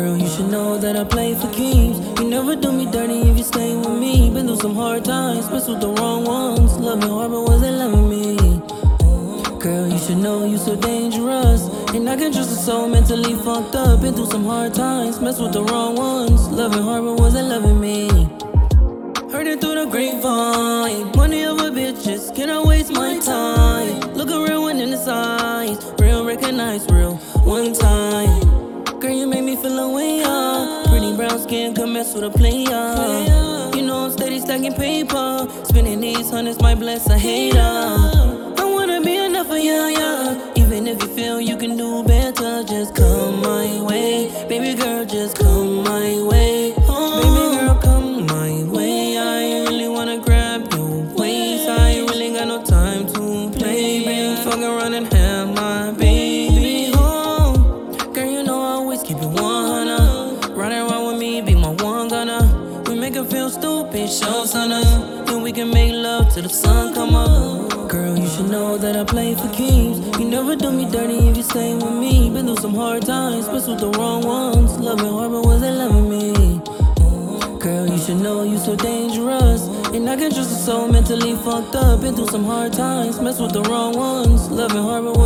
Girl, you should know that I play for keeps. You never do me dirty if you stay with me. Been through some hard times, messed with the wrong ones. Loving hard, but wasn't loving me. Girl, you should know you so dangerous. And I can trust a soul mentally fucked up. Been through some hard times, messed with the wrong ones. Loving hard, but wasn't loving me. Heard it through the grapevine. Money over bitches, can I waste my time? Look a real one in the eyes. Real, recognize real, one time. Girl, you make me feel a way up. Pretty brown skin, come mess with a player. You know I'm steady stacking paper. Spending these hundreds might bless a hater. I wanna be enough for you, yeah. Even if you feel you can do better, just come my way. Baby girl, just come my way. Oh, baby girl, come my way. I really wanna grab your waist. I ain't really got no time to play. Been fucking around and have my baby home. Girl, you know I always keep it 100. Riding around with me, be my one gunner. We make her feel stupid, show sunner. Then we can make love till the sun come up. Girl, you should know that I play for keeps. You never do me dirty if you stay with me. Been through some hard times, messed with the wrong ones. Loving hard, but wasn't loving me. Girl, you should know you so dangerous. And I can trust a soul mentally fucked up. Been through some hard times, messed with the wrong ones. Loving hard, but